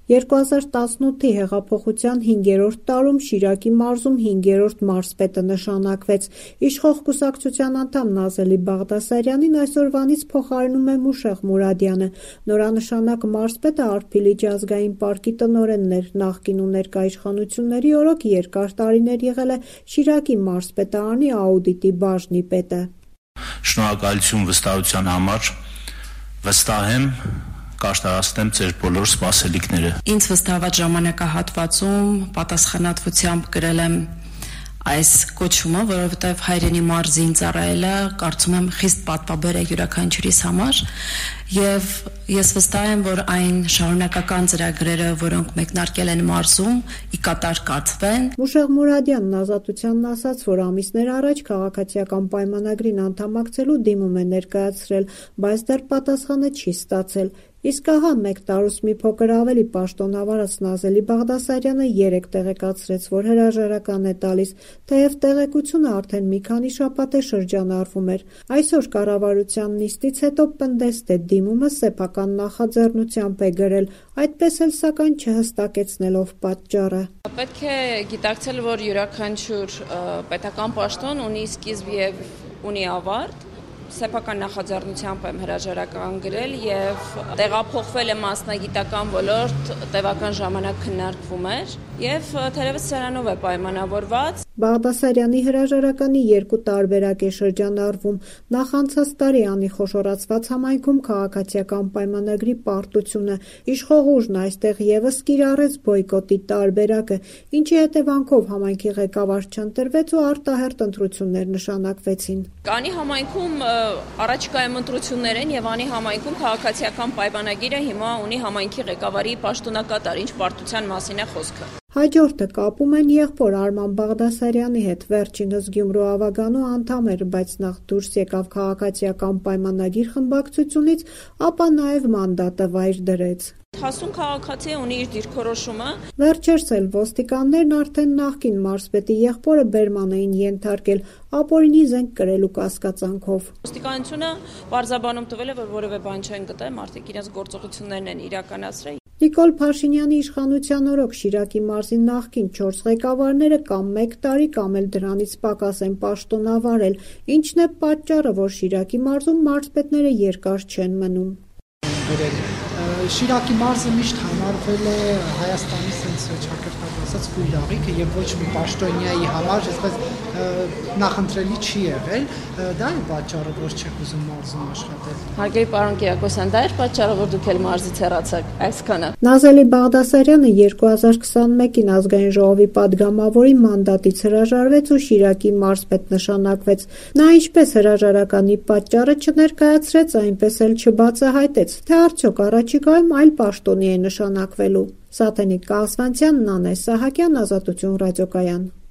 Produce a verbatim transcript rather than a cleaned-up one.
երկու հազար տասնութի հեղափոխության հինգերորդ տարում Շիրակի մարզում հինգերորդ մարզպետը նշանակվեց։ Իշխող կուսակցության անդամ Նազելի Բաղդասարյանին այսօրվանից փոխարինում է Մուշեղ Մուրադյանը։ Նորանշանակ մարզպետը Արփիլիջի ազգային պարկի տնօրենն էր, նախկին ու ներկա իշխանությունների օրոք երկար տարիներ եղել է Շիրակի մարզպետարանի աուդիտի բաժնի պետը։ Շնորհակալություն վստահության համար, վստահ եմ կարտարացնեմ ձեր բոլոր սպասելիքները։ Ինձ վստահված ժամանակահատվածում պատասխանատվությամբ կրել եմ այս կոչումը, որովհետև հայրենի մարզին ծառայելը կարծում եմ խիստ պատվաբեր է յուրաքանչյուրիս համար, եւ ես վստահ եմ, որ այն շարունակական ծրագրերը, որոնք մեկնարկել են մարզում, ի կատար կատարվեն։ Մուշեղ Մուրադյանն Ազատությանն ասաց, որ ամիսներ առաջ քաղաքացիական պայմանագրին անդամակցելու դիմում է ներկայացրել, բայց դեռ պատասխանը չի ստացել։ Իսկ ահա մեկ տարուց մի փոքր ավելի պաշտոնավարած Նազելի Բաղդասարյանը երեկ տեղեկացրեց, որ հրաժարական է տալիս, թեև տեղեկությունը արդեն մի քանի շաբաթ է շրջանառվում էր։ Այսօր կառավարության նիստից հետո պնդեց, թե դիմումը սեփական նախաձեռնությամբ է գրել, այդպես էլ սակայն չհստակեցնելով պատճառը։ Պետք է գիտակցել, որ յուրաքանչյուր պետական պաշտոն ունի սկիզբ եւ ունի ավարտ։ Սեփական նախաձեռնությամբ եմ հրաժարական գրել եւ տեղափոխվել եմ մասնագիտական ոլորտ, տևական ժամանակ քննարկվում էր եւ թերևս սրանով է պայմանավորված։ Բաղդասարյանի հրաժարականի երկու տարբերակ է շրջանառվում։ Նախանցած տարի անի խոշորացված համայնքում քաղաքացիական պայմանագրի պարտությունը, իշխող ուժն այստեղ եւս կիրառեց բոյկոտի տարբերակը, ինչի հետևանքով համայնքի ղեկավար չընտրվեց ու արտահերթ ընտրություններ նշանակվեցին։ Կանի համայնքում առաջիկայում ընտրություններ են եւ անի համայնքում քաղաքացիական պայմանագիրը հիմա ունի համայնքի ղեկավարի պաշտոնակատար, ինչ պարտության մասին է խոսքը։ Հաջորդը կապում են եղբոր Արման Բաղդասարյանի հետ, վերջինս Գյումրու ավագանու անդամ էր, բայց նախ դուրս եկավ քաղաքացիական պայմանագիր խմբակցությունից, ապա նաև մանդատը վայր դրեց։ Հասուն քաղաքացի ունի իր դիրքորոշումը։ Վերջերս էլ ոստիկաններն արդեն նախկին մարզպետի եղբորը բերման էին ենթարկել ապօրինի զենք կրելու կասկածանքով։ Ոստիկանությունը պարզաբանում տվել է, որ որևէ բան չեն գտել, մարդիկ իրենց գործողություններն են իրականացրել։ Նիկոլ Փաշինյանի իշխանության օրոք Շիրակի մարզի նախկին չորս ղեկավարները կամ մեկ տարի կամ էլ դրանից պակաս են պաշտոնավարել, ինչն է պատճառը, որ Շիրակի մարզում մարզպետները երկար չեն մնում։ Շիրակի մարզը միշտ համարվել է Հայաստանի sense ճակերտած ասած կույրաղիքը եւ ոչ մի պաշտոնյայի համար այսպես նախընտրելի չի եղել, դա է պատճառը, որ չեք ուզում մարզում աշխատել։ Հարգելի պարոն Կիրակոսյան, դա է պատճառը, որ դուք էլ մարզից հեռացաք այսքանը։ Նազելի Բաղդասարյանը երկու հազար քսանմեկին ազգային ժողովի падգամավորի մանդատից հրաժարվեց ու Շիրակի մարզպետ նշանակվեց։ Նա ինչպես հրաժարականի պատճառը չներկայացրեց, այնպես էլ չբացահայտեց, թե արդյոք առաջիկայում այլ պաշտոնի է նշանակվելու։ Սաթենիկ Կասվանցյան, Նանե Սահակյան, Ազատություն ռադիոկայան։